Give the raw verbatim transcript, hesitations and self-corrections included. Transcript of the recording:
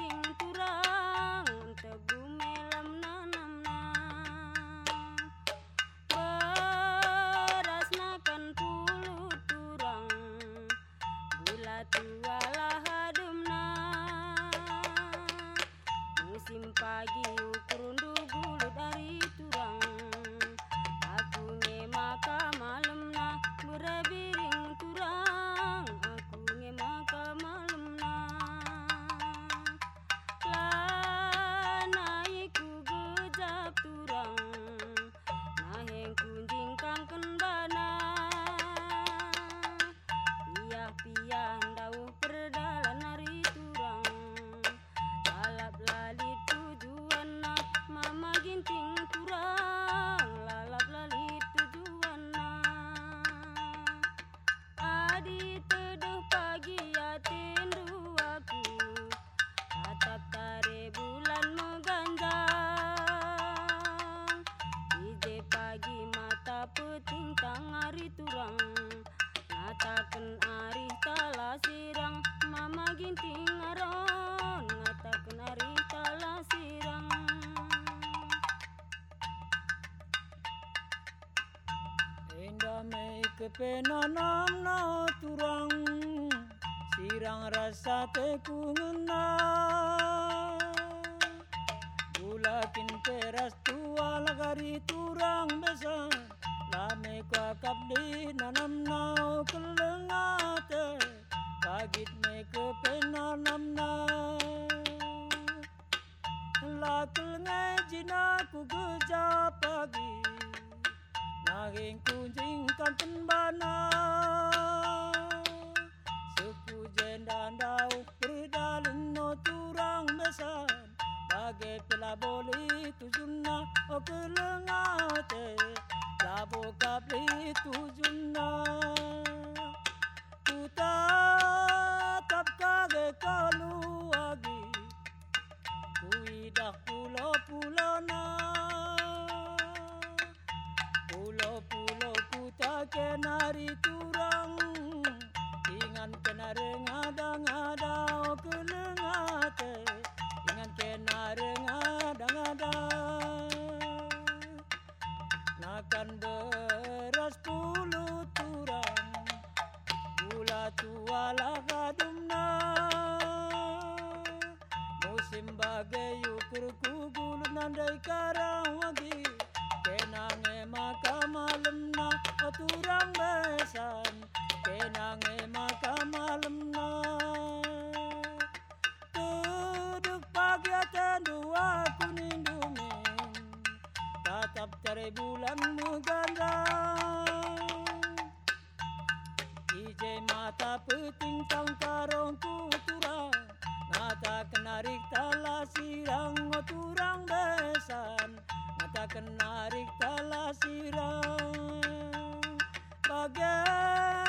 biring turang tebu melam nanamna beras nakan puluh turang gula tualah hademna musim pagi ukurundu gulu dari turang aku ngemaka malemna berebiring turang aku ngemaka malemna lanaiku gejap turang naheng kunjing kangken bana piah-piah ndauh perdalan hari turang lalap lalit tujuanna mama ginting turang lalap lalit tujuanna adi teduh pagi atindu aku atap tare bulan meganjang ije pagi mata petingtang hari turang ngataken arih tala sirang mama ginting aron ngataken arih tala sirang Indah mei kepenanam na turang sirang rasa teku ngena bulakin peras tua lagari turang besan lame kwa kapdi nanam nau kelengate pagit me kepenanam na lakil ngejina ku geja pagi naging kunjing kanten bana suku jendan dau berdalin no turang besan bagai pelaboli tujunna o kelengate labo kapli tujunna ku tatap kage kalu agi ku idah pulau-pulau na pulau-pulau ku tak kenari turang ingan kenari ngada-ngada o kelengate ingan kenari ngada-ngada nakan beras puluh turang gula tualah kadumna musim bagai ukur kugulu nandai karang wagi kenange maka malemna o turang besan kenange maka malemna tuduk pagi atendu aku nindumin tatap cari bulan megandang ije mata peting tangkarong ku turang ngata kenarik tala sirang o turang besan ngata kenarik tala sirang bagai